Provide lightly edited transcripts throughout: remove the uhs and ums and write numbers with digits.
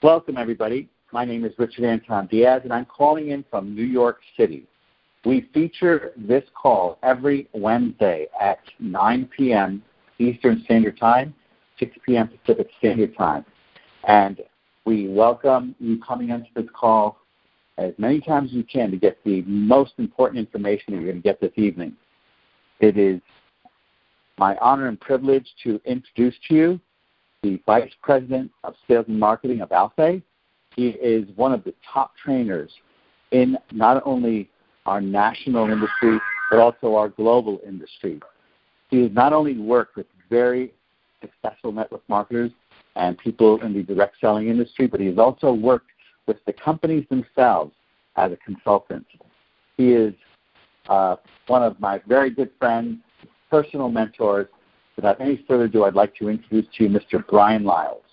Welcome, everybody. My name is Richard Anton Diaz, and I'm calling in from New York City. We feature this call every Wednesday at 9 p.m. Eastern Standard Time, 6 p.m. Pacific Standard Time. And we welcome you coming into this call as many times as you can to get the most important information that you're going to get this evening. It is my honor and privilege to introduce to you the Vice President of Sales and Marketing of Alfei. He is one of the top trainers in not only our national industry, but also our global industry. He has not only worked with very successful network marketers and people in the direct selling industry, but he has also worked with the companies themselves as a consultant. He is one of my very good friends, personal mentors. Without any further ado, I'd like to introduce to you Mr. Brian Lyles.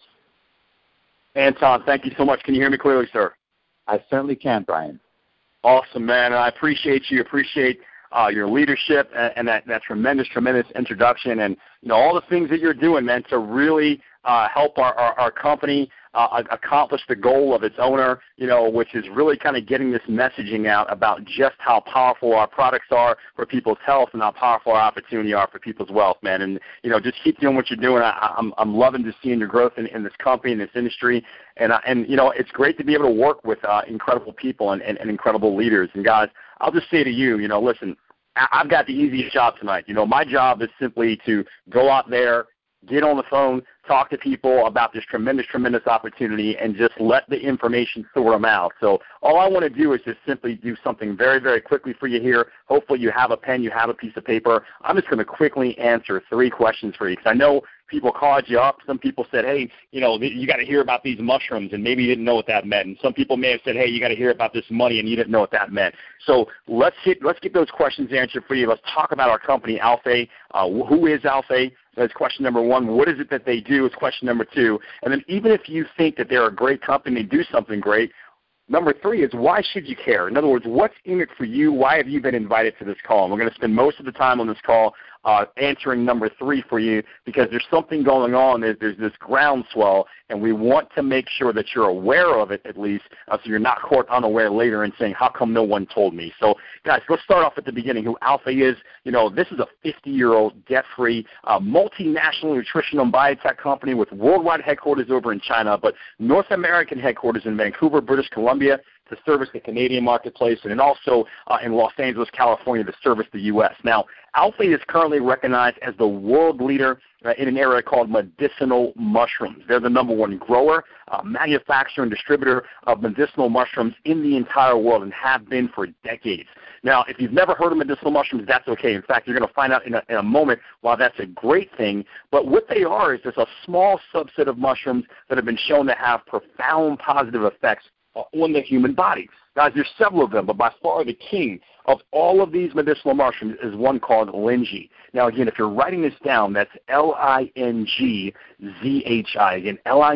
Anton, thank you so much. Can you hear me clearly, sir? I certainly can, Brian. Awesome, man. I appreciate you. Appreciate your leadership and that tremendous introduction and all the things that you're doing, man, to really help our company accomplish the goal of its owner, which is really kind of getting this messaging out about just how powerful our products are for people's health and how powerful our opportunity are for people's wealth, man. And, just keep doing what you're doing. I'm loving to seeing your growth in this company, in this industry. And it's great to be able to work with incredible people and incredible leaders. And, guys, I'll just say to you, listen, I've got the easiest job tonight. My job is simply to go out there, get on the phone, talk to people about this tremendous opportunity, and just let the information sort them out. So all I want to do is just simply do something very, very quickly for you here. Hopefully you have a pen, you have a piece of paper. I'm just going to quickly answer 3 questions for you, because I know people called you up. Some people said, hey, you got to hear about these mushrooms, and maybe you didn't know what that meant. And some people may have said, hey, you got to hear about this money, and you didn't know what that meant. So let's get those questions answered for you. Let's talk about our company, Alfei. Who is Alfei? That's question number 1. What is it that they do? Is question number 2. And then even if you think that they're a great company, do something great, number 3 is why should you care? In other words, what's in it for you? Why have you been invited to this call? And we're going to spend most of the time on this call answering number 3 for you, because there's something going on. There's this groundswell, and we want to make sure that you're aware of it at least, so you're not caught unaware later and saying, how come no one told me? So, guys, let's start off at the beginning. Who Alfei is, this is a 50-year-old, debt-free, multinational nutritional and biotech company with worldwide headquarters over in China, but North American headquarters in Vancouver, British Columbia, to service the Canadian marketplace, and then also in Los Angeles, California, to service the U.S. Now, Alfei is currently recognized as the world leader in an area called medicinal mushrooms. They're the number 1 grower, manufacturer, and distributor of medicinal mushrooms in the entire world, and have been for decades. Now, if you've never heard of medicinal mushrooms, that's okay. In fact, you're going to find out in a moment why that's a great thing. But what they are is just a small subset of mushrooms that have been shown to have profound positive effects on the human body. Guys, there's several of them, but by far the king of all of these medicinal mushrooms is one called Lingzhi. Now, again, if you're writing this down, that's Lingzhi. Again,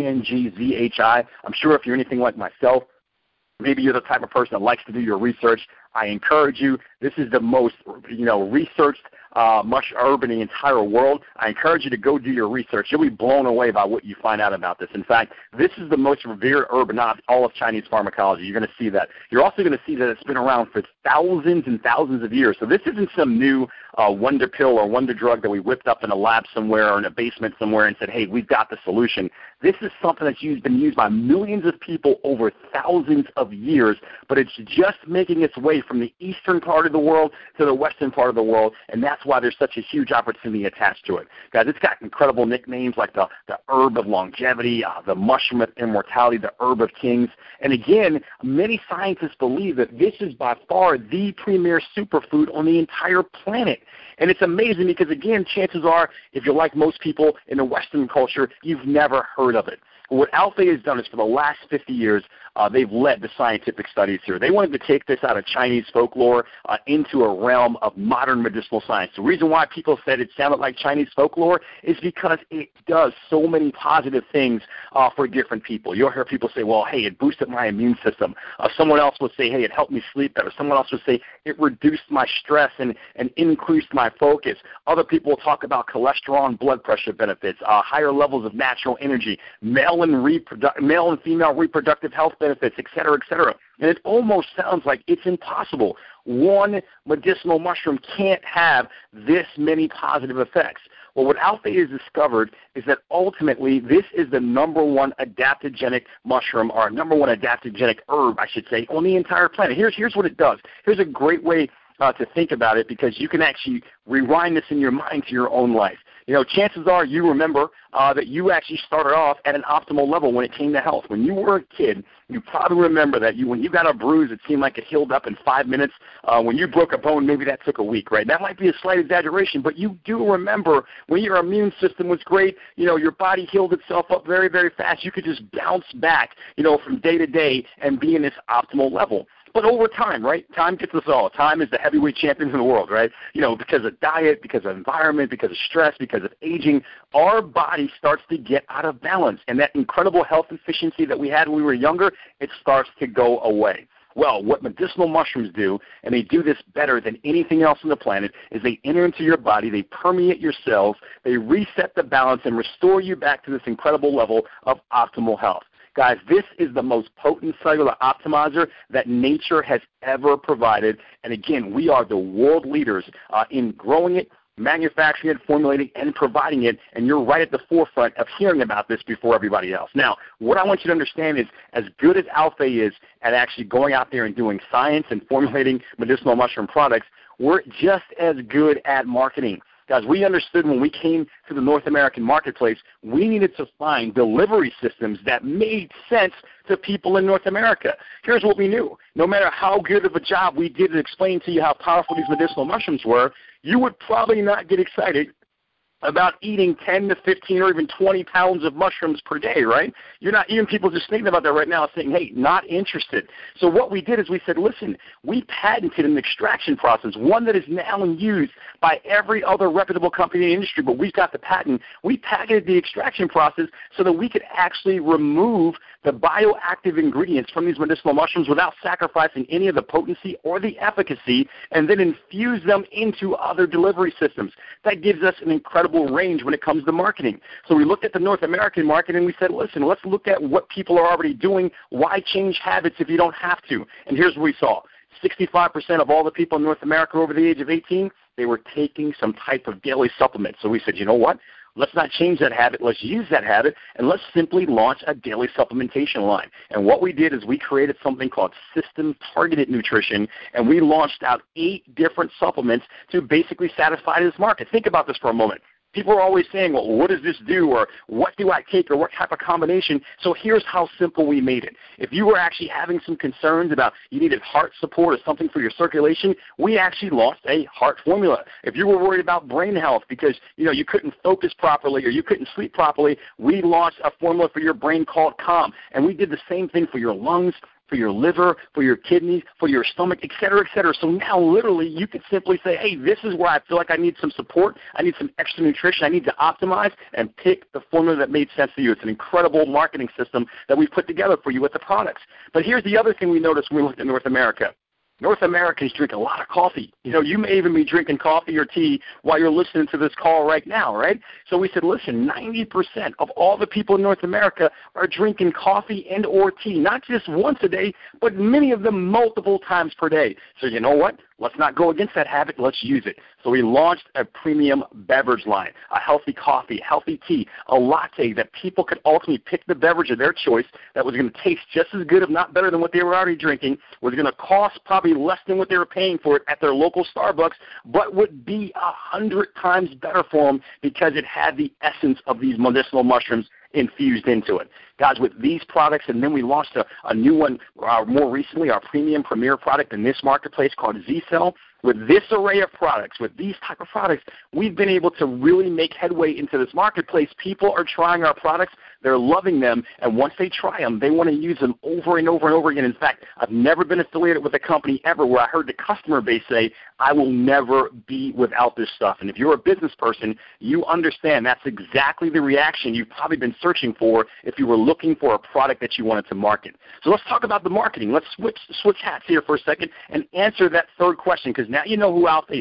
Lingzhi. I'm sure if you're anything like myself, maybe you're the type of person that likes to do your research. I encourage you. This is the most, researched herb in the entire world. I encourage you to go do your research. You'll be blown away by what you find out about this. In fact, this is the most revered herb in all of Chinese pharmacology. You're going to see that. You're also going to see that it's been around for thousands and thousands of years. So this isn't some new wonder pill or wonder drug that we whipped up in a lab somewhere or in a basement somewhere and said, hey, we've got the solution. This is something that's been used by millions of people over thousands of years, but it's just making its way from the eastern part of the world to the western part of the world, and that's why there's such a huge opportunity attached to it. Guys, it's got incredible nicknames like the herb of longevity, the mushroom of immortality, the herb of kings. And again, many scientists believe that this is by far the premier superfood on the entire planet. And it's amazing because, again, chances are, if you're like most people in the Western culture, you've never heard of it. What Alfei has done is for the last 50 years, they've led the scientific studies here. They wanted to take this out of Chinese folklore into a realm of modern medicinal science. The reason why people said it sounded like Chinese folklore is because it does so many positive things for different people. You'll hear people say, well, hey, it boosted my immune system. Someone else would say, hey, it helped me sleep better. Someone else would say it reduced my stress and increased my my focus. Other people will talk about cholesterol and blood pressure benefits, higher levels of natural energy, male and female reproductive health benefits, et cetera, et cetera. And it almost sounds like it's impossible. One medicinal mushroom can't have this many positive effects. Well, what Althea has discovered is that ultimately this is the number one adaptogenic mushroom, or number one adaptogenic herb, I should say, on the entire planet. Here's what it does. Here's a great way to think about it, because you can actually rewind this in your mind to your own life. Chances are you remember that you actually started off at an optimal level when it came to health. When you were a kid, you probably remember that when you got a bruise, it seemed like it healed up in 5 minutes. When you broke a bone, maybe that took a week, right? That might be a slight exaggeration, but you do remember when your immune system was great, your body healed itself up very, very fast. You could just bounce back, from day to day and be in this optimal level. But over time, right, time gets us all. Time is the heavyweight champions in the world, right? Because of diet, because of environment, because of stress, because of aging, our body starts to get out of balance. And that incredible health efficiency that we had when we were younger, it starts to go away. Well, what medicinal mushrooms do, and they do this better than anything else on the planet, is they enter into your body, they permeate your cells, they reset the balance and restore you back to this incredible level of optimal health. Guys, this is the most potent cellular optimizer that nature has ever provided. And again, we are the world leaders in growing it, manufacturing it, formulating, and providing it. And you're right at the forefront of hearing about this before everybody else. Now, what I want you to understand is, as good as Althea is at actually going out there and doing science and formulating medicinal mushroom products, we're just as good at marketing. Guys, we understood when we came to the North American marketplace, we needed to find delivery systems that made sense to people in North America. Here's what we knew. No matter how good of a job we did to explain to you how powerful these medicinal mushrooms were, you would probably not get excited about eating 10 to 15 or even 20 pounds of mushrooms per day, right? You're not, even people just thinking about that right now saying, hey, not interested. So what we did is we said, listen, we patented an extraction process, one that is now used by every other reputable company in the industry, but we've got the patent. We patented the extraction process so that we could actually remove the bioactive ingredients from these medicinal mushrooms without sacrificing any of the potency or the efficacy, and then infuse them into other delivery systems. That gives us an incredible range when it comes to marketing. So we looked at the North American market and we said, listen, let's look at what people are already doing. Why change habits if you don't have to? And here's what we saw. 65% of all the people in North America over the age of 18, they were taking some type of daily supplement. So we said, you know what? Let's not change that habit. Let's use that habit, and let's simply launch a daily supplementation line. And what we did is we created something called System Targeted Nutrition, and we launched out 8 different supplements to basically satisfy this market. Think about this for a moment. People are always saying, well, what does this do, or what do I take, or what type of combination? So here's how simple we made it. If you were actually having some concerns about you needed heart support or something for your circulation, we actually launched a heart formula. If you were worried about brain health because you couldn't focus properly or you couldn't sleep properly, we launched a formula for your brain called Calm. And we did the same thing for your lungs, for your liver, for your kidneys, for your stomach, et cetera, et cetera. So now literally you could simply say, hey, this is where I feel like I need some support, I need some extra nutrition, I need to optimize, and pick the formula that made sense to you. It's an incredible marketing system that we've put together for you with the products. But here's the other thing we noticed when we looked at North America. North Americans drink a lot of coffee. You may even be drinking coffee or tea while you're listening to this call right now, right? So we said, listen, 90% of all the people in North America are drinking coffee and or tea, not just once a day, but many of them multiple times per day. So you know what? Let's not go against that habit. Let's use it. So we launched a premium beverage line, a healthy coffee, healthy tea, a latte that people could ultimately pick the beverage of their choice that was going to taste just as good, if not better, than what they were already drinking, was going to cost probably less than what they were paying for it at their local Starbucks, but would be 100 times better for them because it had the essence of these medicinal mushrooms infused into it. Guys, with these products, and then we launched a new one more recently, our premium premier product in this marketplace called Z-Cell. With this array of products, with these type of products, we've been able to really make headway into this marketplace. People are trying our products. They're loving them. And once they try them, they want to use them over and over and over again. In fact, I've never been affiliated with a company ever where I heard the customer base say, I will never be without this stuff. And if you're a business person, you understand that's exactly the reaction you've probably been searching for if you were looking for a product that you wanted to market. So let's talk about the marketing. Let's switch hats here for a second and answer that third question, because now you know who Althea is.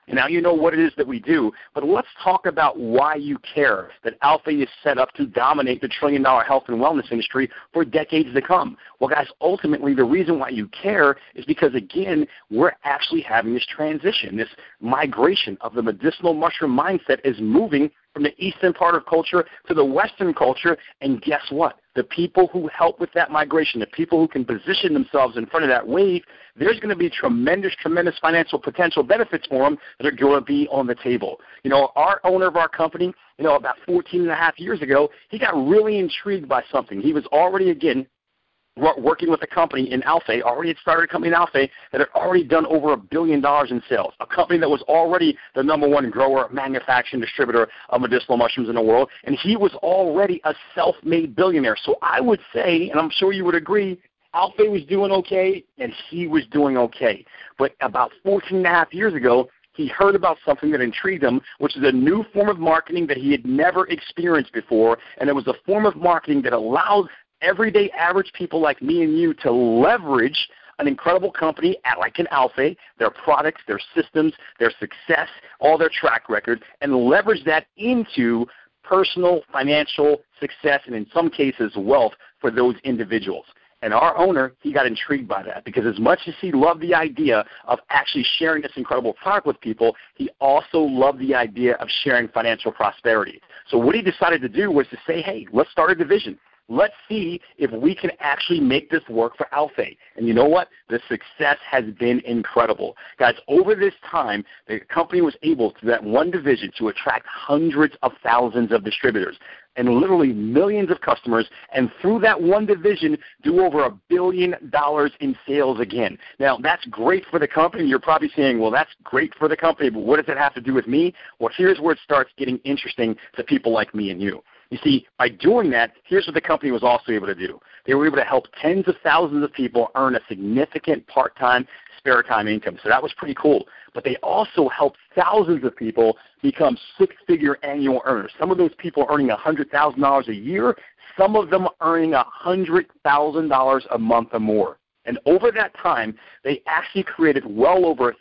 And now you know what it is that we do, but let's talk about why you care that Alphé is set up to dominate the trillion-dollar health and wellness industry for decades to come. Well, guys, ultimately the reason why you care is because, again, we're actually having this transition, this migration of the medicinal mushroom mindset is moving from the eastern part of culture to the western culture, and guess what? The people who help with that migration, the people who can position themselves in front of that wave, there's going to be tremendous financial potential benefits for them that are going to be on the table. You know, our owner of our company, you know, about 14 and a half years ago, he got really intrigued by something. He was already, again, working with a company in Alphé, already had started a company in Alphé that had already done over $1 billion in sales, a company that was already the #1 grower, manufacturer, and distributor of medicinal mushrooms in the world, and he was already a self-made billionaire. So I would say, and I'm sure you would agree, Alphé was doing okay, and he was doing okay. But about 14 and a half years ago, he heard about something that intrigued him, which is a new form of marketing that he had never experienced before, and it was a form of marketing that allowed everyday average people like me and you to leverage an incredible company like an Alphé, their products, their systems, their success, all their track record, and leverage that into personal financial success and in some cases wealth for those individuals. And our owner, he got intrigued by that because as much as he loved the idea of actually sharing this incredible product with people, he also loved the idea of sharing financial prosperity. So what he decided to do was to say, hey, let's start a division. Let's see if we can actually make this work for Alphé. And you know what? The success has been incredible. Guys, over this time, the company was able, through that one division, to attract hundreds of thousands of distributors and literally millions of customers, and through that one division, do over $1 billion in sales again. Now, that's great for the company. You're probably saying, well, that's great for the company, but what does it have to do with me? Well, here's where it starts getting interesting to people like me and you. You see, by doing that, here's what the company was also able to do. They were able to help tens of thousands of people earn a significant part-time, spare-time income. So that was pretty cool. But they also helped thousands of people become six-figure annual earners. Some of those people earning $100,000 a year, some of them earning $100,000 a month or more. And over that time, they actually created well over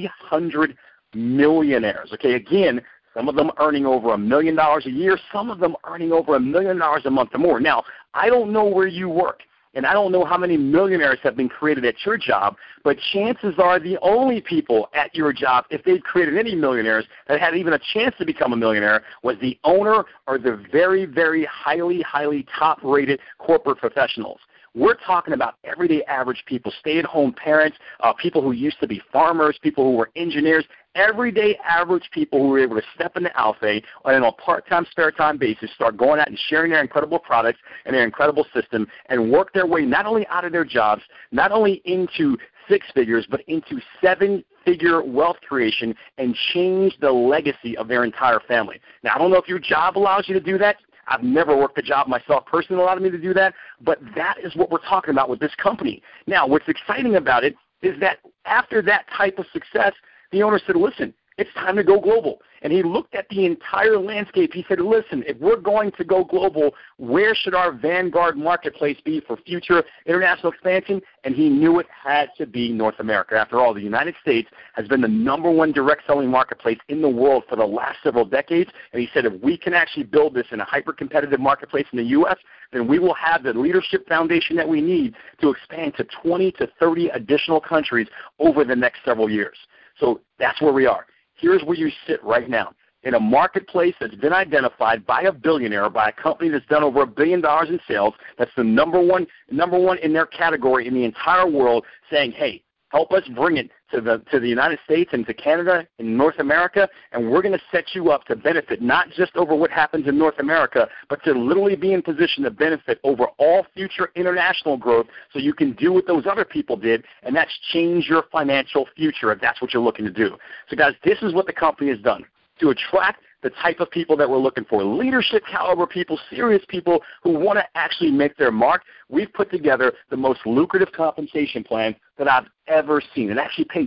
300 millionaires. Okay, again, some of them earning over $1 million a year, some of them earning over $1 million a month or more. Now, I don't know where you work, and I don't know how many millionaires have been created at your job, but chances are the only people at your job, if they've created any millionaires that had even a chance to become a millionaire, was the owner or the very, very highly top-rated corporate professionals. We're talking about everyday average people, stay-at-home parents, people who used to be farmers, people who were engineers, everyday average people who were able to step into Alphé on a part-time, spare-time basis, start going out and sharing their incredible products and their incredible system and work their way not only out of their jobs, not only into six figures, but into seven-figure wealth creation and change the legacy of their entire family. Now, I don't know if your job allows you to do that. I've never worked a job myself personally that allowed me to do that, but that is what we're talking about with this company. Now, what's exciting about it is that after that type of success, the owner said, listen, it's time to go global. And he looked at the entire landscape. He said, listen, if we're going to go global, where should our vanguard marketplace be for future international expansion? And he knew it had to be North America. After all, the United States has been the #1 direct selling marketplace in the world for the last several decades. And he said, if we can actually build this in a hyper-competitive marketplace in the U.S., then we will have the leadership foundation that we need to expand to 20 to 30 additional countries over the next several years. So that's where we are. Here's where you sit right now. In a marketplace that's been identified by a billionaire, by a company that's done over $1 billion in sales, that's the number one in their category in the entire world, saying, hey, help us bring it to the United States and to Canada and North America, and we're going to set you up to benefit not just over what happens in North America, but to literally be in position to benefit over all future international growth so you can do what those other people did, and that's change your financial future if that's what you're looking to do. So, guys, this is what the company has done to attract the type of people that we're looking for, leadership caliber people, serious people who want to actually make their mark. We've put together the most lucrative compensation plan that I've ever seen. It actually pays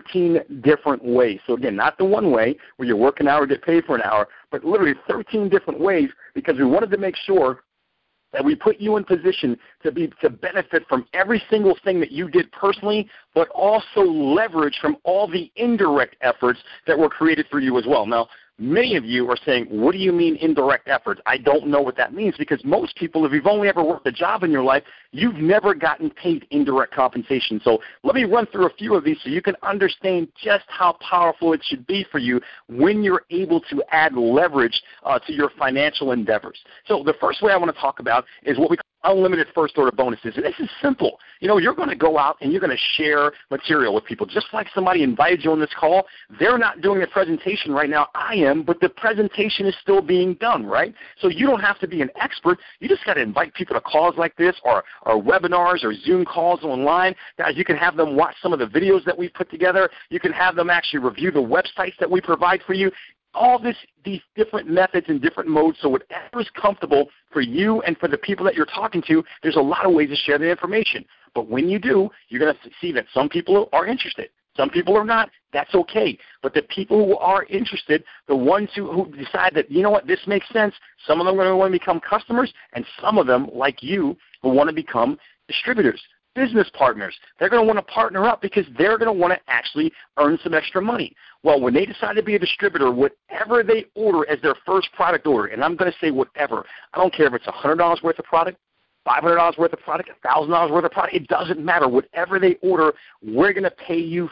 13 different ways. So, again, not the one way where you work an hour, get paid for an hour, but literally 13 different ways because we wanted to make sure that we put you in position to benefit from every single thing that you did personally, but also leverage from all the indirect efforts that were created for you as well. Now, many of you are saying, what do you mean indirect efforts? I don't know what that means, because most people, if you've only ever worked a job in your life, you've never gotten paid indirect compensation. So let me run through a few of these so you can understand just how powerful it should be for you when you're able to add leverage to your financial endeavors. So the first way I want to talk about is what we call unlimited first order bonuses. And this is simple. You're going to go out and you're going to share material with people. Just like somebody invited you on this call, they're not doing a presentation right now. I am, but the presentation is still being done, right? So you don't have to be an expert. You just got to invite people to calls like this or webinars or Zoom calls online. Guys, you can have them watch some of the videos that we put together. You can have them actually review the websites that we provide for you. All these different methods and different modes, so whatever is comfortable for you and for the people that you're talking to, there's a lot of ways to share the information. But when you do, you're going to see that some people are interested. Some people are not. That's okay. But the people who are interested, the ones who decide that, you know what, this makes sense, some of them are going to want to become customers, and some of them, like you, will want to become distributors, business partners. They're going to want to partner up because they're going to want to actually earn some extra money. Well, when they decide to be a distributor, whatever they order as their first product order, and I'm going to say whatever, I don't care if it's $100 worth of product, $500 worth of product, $1,000 worth of product, it doesn't matter. Whatever they order, we're going to pay you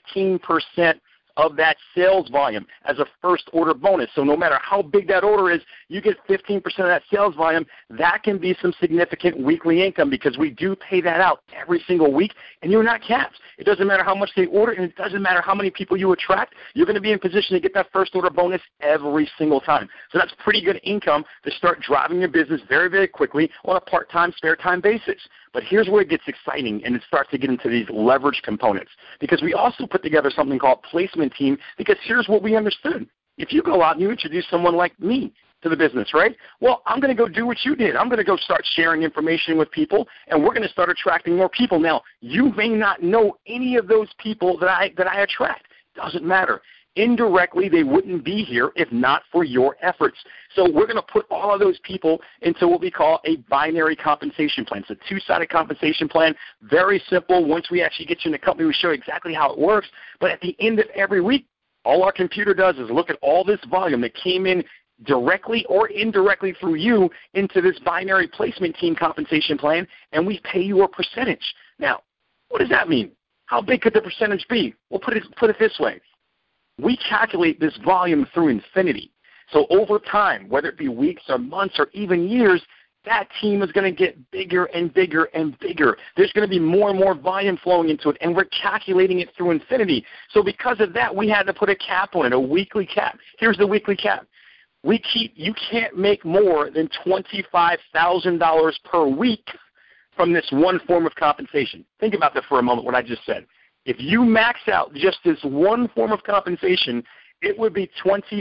15% of that sales volume as a first order bonus. So no matter how big that order is, you get 15% of that sales volume. That can be some significant weekly income because we do pay that out every single week, and you're not capped. It doesn't matter how much they order, and it doesn't matter how many people you attract. You're going to be in position to get that first order bonus every single time. So that's pretty good income to start driving your business very, very quickly on a part-time, spare-time basis. But here's where it gets exciting, and it starts to get into these leverage components, because we also put together something called placement team, because here's what we understood. If you go out and you introduce someone like me to the business, right? Well, I'm going to go do what you did. I'm going to go start sharing information with people, and we're going to start attracting more people. Now, you may not know any of those people that I attract. Doesn't matter. Indirectly, they wouldn't be here if not for your efforts. So we're going to put all of those people into what we call a binary compensation plan. It's a two-sided compensation plan, very simple. Once we actually get you in the company, we show you exactly how it works. But at the end of every week, all our computer does is look at all this volume that came in directly or indirectly through you into this binary placement team compensation plan, and we pay you a percentage. Now, what does that mean? How big could the percentage be? Well, put it this way. We calculate this volume through infinity. So over time, whether it be weeks or months or even years, that team is going to get bigger and bigger and bigger. There's going to be more and more volume flowing into it, and we're calculating it through infinity. So because of that, we had to put a cap on it, a weekly cap. Here's the weekly cap. You can't make more than $25,000 per week from this one form of compensation. Think about that for a moment, what I just said. If you max out just this one form of compensation, it would be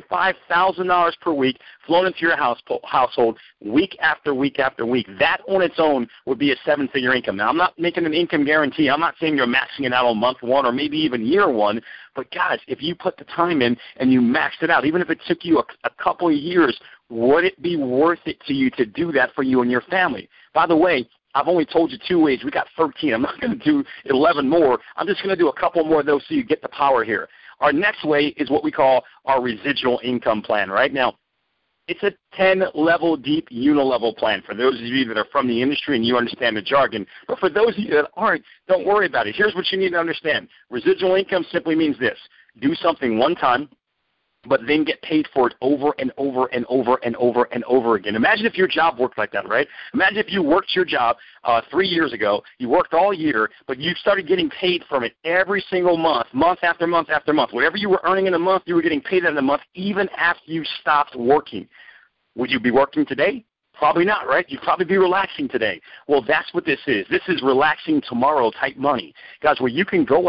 $25,000 per week flowing into your household week after week after week. That on its own would be a seven-figure income. Now, I'm not making an income guarantee. I'm not saying you're maxing it out on month one or maybe even year one. But, guys, if you put the time in and you maxed it out, even if it took you a couple of years, would it be worth it to you to do that for you and your family? By the way, I've only told you 2 ways. We got 13. I'm not going to do 11 more. I'm just going to do a couple more of those so you get the power here. Our next way is what we call our residual income plan. Right now, it's a 10-level deep unilevel plan for those of you that are from the industry and you understand the jargon. But for those of you that aren't, don't worry about it. Here's what you need to understand. Residual income simply means this. Do something one time, but then get paid for it over and over and over and over and over again. Imagine if your job worked like that, right? Imagine if you worked your job 3 years ago, you worked all year, but you started getting paid from it every single month, month after month after month. Whatever you were earning in a month, you were getting paid in a month even after you stopped working. Would you be working today? Probably not, right? You'd probably be relaxing today. Well, that's what this is. This is relaxing tomorrow type money. Guys, where you can go out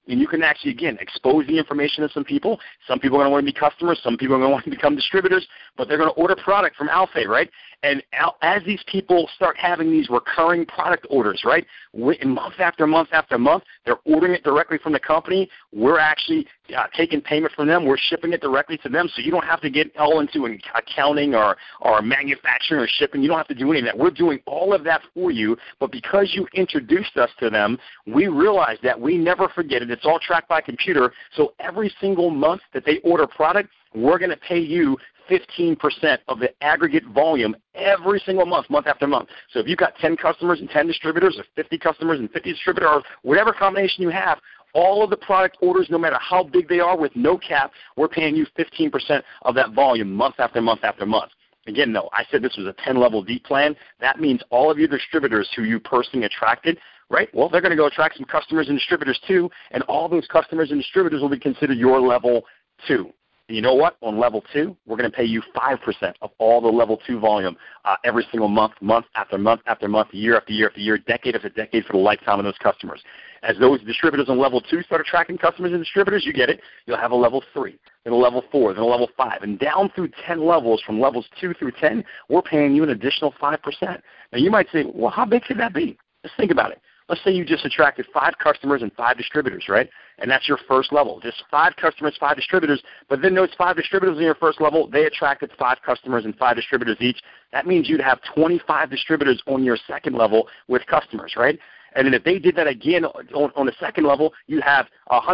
and you can actually, again, expose the information to some people. Some people are going to want to be customers. Some people are going to want to become distributors, but they're going to order product from Alfei, right? And as these people start having these recurring product orders, right, month after month after month, they're ordering it directly from the company. We're actually taking payment from them. We're shipping it directly to them, so you don't have to get all into accounting or manufacturing or shipping. You don't have to do any of that. We're doing all of that for you, but because you introduced us to them, we realized that we never forget it. It's all tracked by computer, so every single month that they order product, we're going to pay you 15% of the aggregate volume every single month, month after month. So if you've got 10 customers and 10 distributors, or 50 customers and 50 distributors, or whatever combination you have, all of the product orders, no matter how big they are, with no cap, we're paying you 15% of that volume month after month after month. Again, though, I said this was a 10-level deep plan. That means all of your distributors who you personally attracted, right, well, they're going to go attract some customers and distributors too, and all those customers and distributors will be considered your level 2. You know what? On level 2, we're going to pay you 5% of all the level 2 volume every single month, month after month after month, year after year after year, decade after decade for the lifetime of those customers. As those distributors on level 2 start attracting customers and distributors, you get it, you'll have a level 3, then a level 4, then a level 5. And down through 10 levels, from levels 2 through 10, we're paying you an additional 5%. Now, you might say, well, how big could that be? Let's think about it. Let's say you just attracted 5 customers and 5 distributors, right? And that's your first level. Just 5 customers, 5 distributors. But then those 5 distributors in your first level, they attracted 5 customers and 5 distributors each. That means you'd have 25 distributors on your second level with customers, right? And then if they did that again on the second level, you have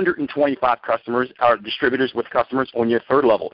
125 customers or distributors with customers on your third level,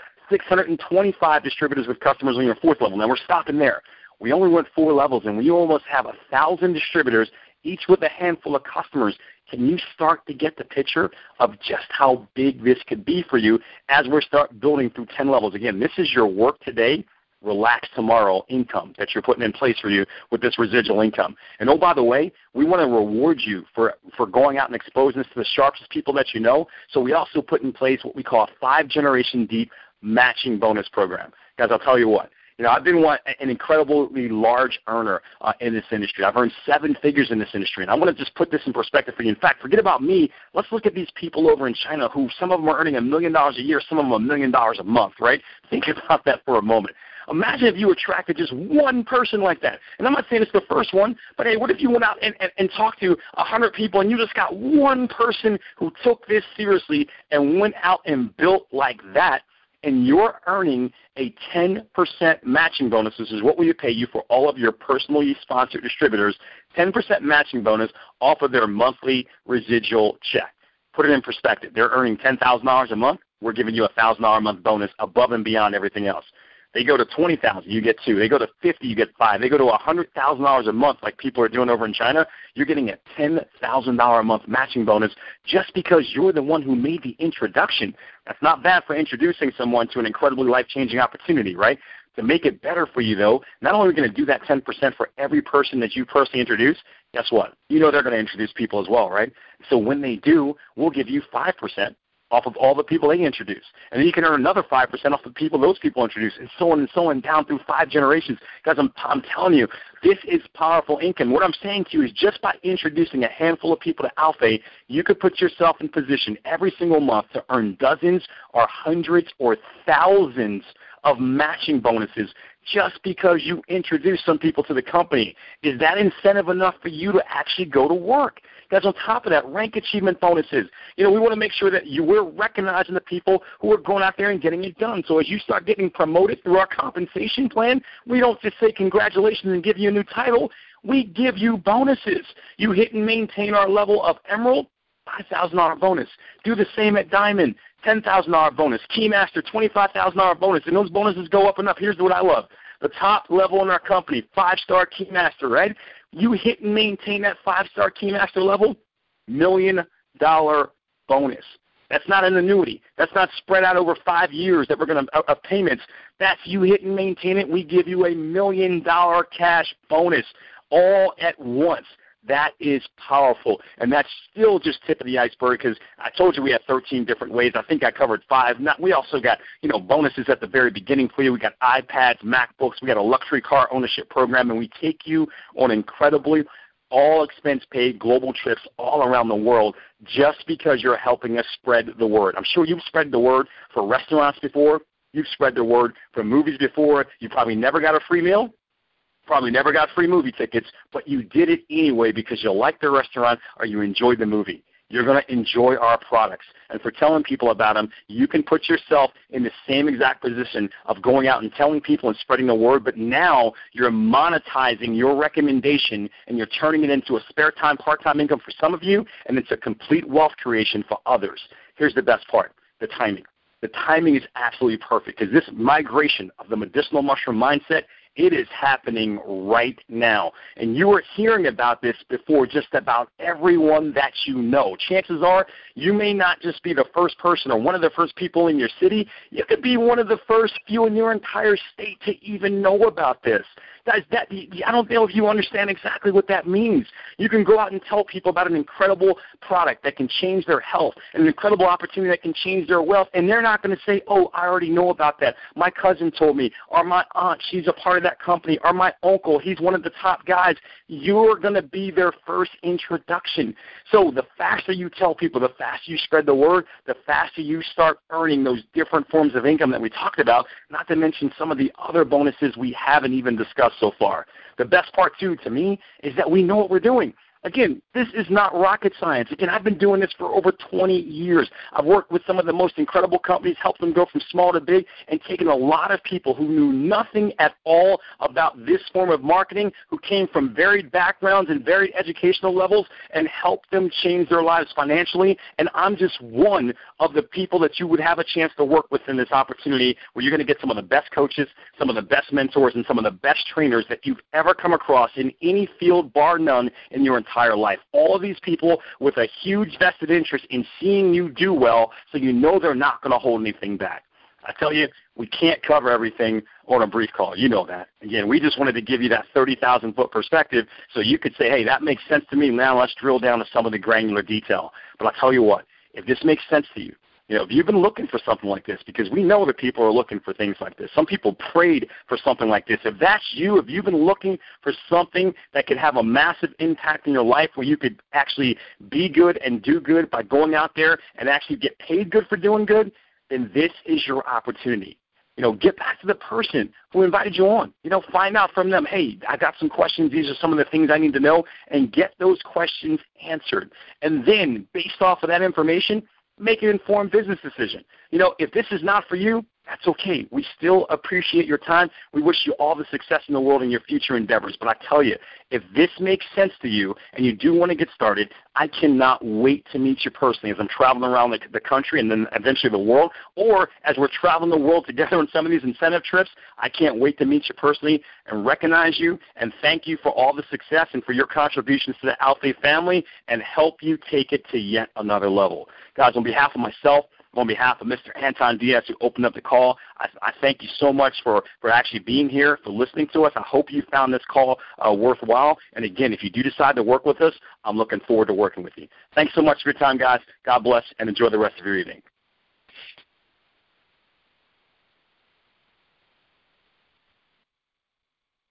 625 distributors with customers on your fourth level. Now, we're stopping there. We only went 4 levels, and we almost have 1,000 distributors, each with a handful of customers. Can you start to get the picture of just how big this could be for you as we start building through 10 levels? Again, this is your work today, relax tomorrow income that you're putting in place for you with this residual income. And, oh, by the way, we want to reward you for going out and exposing this to the sharpest people that you know. So we also put in place what we call a 5-generation deep matching bonus program. Guys, I'll tell you what. You know, I've been an incredibly large earner in this industry. I've earned 7 figures in this industry, and I want to just put this in perspective for you. In fact, forget about me. Let's look at these people over in China who some of them are earning $1 million a year, some of them $1 million a month, right? Think about that for a moment. Imagine if you attracted just one person like that. And I'm not saying it's the first one, but, hey, what if you went out and talked to 100 people and you just got one person who took this seriously and went out and built like that? And you're earning a 10% matching bonus. This is what we would pay you for all of your personally sponsored distributors, 10% matching bonus off of their monthly residual check. Put it in perspective. They're earning $10,000 a month. We're giving you a $1,000 a month bonus above and beyond everything else. They go to $20,000, you get 2. They go to $50,000, you get 5. They go to $100,000 a month, like people are doing over in China. You're getting a $10,000 a month matching bonus just because you're the one who made the introduction. That's not bad for introducing someone to an incredibly life-changing opportunity, right? To make it better for you, though, not only are we going to do that 10% for every person that you personally introduce, guess what? You know they're going to introduce people as well, right? So when they do, we'll give you 5% off of all the people they introduce. And then you can earn another 5% off the people those people introduce, and so on down through 5 generations. Guys, I'm telling you, this is powerful income. What I'm saying to you is just by introducing a handful of people to Alfei, you could put yourself in position every single month to earn dozens or hundreds or thousands of matching bonuses just because you introduced some people to the company. Is that incentive enough for you to actually go to work? Guys, on top of that, rank achievement bonuses. You know, we want to make sure that we're recognizing the people who are going out there and getting it done. So as you start getting promoted through our compensation plan, we don't just say congratulations and give you a new title. We give you bonuses. You hit and maintain our level of Emerald, $5,000 bonus. Do the same at Diamond, $10,000 bonus. Keymaster, $25,000 bonus. And those bonuses go up and up. Here's what I love. The top level in our company, 5-star Keymaster, right? You hit and maintain that 5-star Keymaster level, $1 million bonus. That's not an annuity. That's not spread out over 5 years that we're going to of payments. That's you hit and maintain it. We give you $1 million cash bonus all at once. That is powerful, and that's still just tip of the iceberg because I told you we had 13 different ways. I think I covered 5. We also got, bonuses at the very beginning for you. We got iPads, MacBooks. We got a luxury car ownership program, and we take you on incredibly all expense paid global trips all around the world just because you're helping us spread the word. I'm sure you've spread the word for restaurants before. You've spread the word for movies before. You probably never got a free meal. Probably never got free movie tickets, but you did it anyway because you liked the restaurant or you enjoyed the movie. You're going to enjoy our products. And for telling people about them, you can put yourself in the same exact position of going out and telling people and spreading the word, but now you're monetizing your recommendation and you're turning it into a spare time, part-time income for some of you, and it's a complete wealth creation for others. Here's the best part, the timing. The timing is absolutely perfect because this migration of the medicinal mushroom mindset, it is happening right now. And you are hearing about this before just about everyone that you know. Chances are you may not just be the first person or one of the first people in your city. You could be one of the first few in your entire state to even know about this. Guys, I don't know if you understand exactly what that means. You can go out and tell people about an incredible product that can change their health, and an incredible opportunity that can change their wealth, and they're not going to say, oh, I already know about that. My cousin told me, or my aunt, she's a part of that company, or my uncle, he's one of the top guys. You're going to be their first introduction. So the faster you tell people, the faster you spread the word, the faster you start earning those different forms of income that we talked about, not to mention some of the other bonuses we haven't even discussed so far. The best part, too, to me, is that we know what we're doing. Again, this is not rocket science. Again, I've been doing this for over 20 years. I've worked with some of the most incredible companies, helped them go from small to big, and taken a lot of people who knew nothing at all about this form of marketing, who came from varied backgrounds and varied educational levels, and helped them change their lives financially. And I'm just one of the people that you would have a chance to work with in this opportunity where you're going to get some of the best coaches, some of the best mentors, and some of the best trainers that you've ever come across in any field, bar none, in your entire life. All of these people with a huge vested interest in seeing you do well, so you know they're not going to hold anything back. I tell you, we can't cover everything on a brief call. You know that. Again, we just wanted to give you that 30,000-foot perspective so you could say, hey, that makes sense to me. Now let's drill down to some of the granular detail. But I'll tell you what, if this makes sense to you, if you've been looking for something like this, because we know that people are looking for things like this. Some people prayed for something like this. If that's you, if you've been looking for something that could have a massive impact in your life where you could actually be good and do good by going out there and actually get paid good for doing good, then this is your opportunity. Get back to the person who invited you on. Find out from them, hey, I got some questions. These are some of the things I need to know, and get those questions answered. And then, based off of that information, make an informed business decision. If this is not for you, that's okay. We still appreciate your time. We wish you all the success in the world in your future endeavors. But I tell you, if this makes sense to you and you do want to get started, I cannot wait to meet you personally as I'm traveling around the country and then eventually the world, or as we're traveling the world together on some of these incentive trips. I can't wait to meet you personally and recognize you and thank you for all the success and for your contributions to the Alfie family and help you take it to yet another level. Guys, on behalf of myself, on behalf of Mr. Anton Diaz, who opened up the call, I thank you so much for actually being here, for listening to us. I hope you found this call worthwhile. And, again, if you do decide to work with us, I'm looking forward to working with you. Thanks so much for your time, guys. God bless, and enjoy the rest of your evening.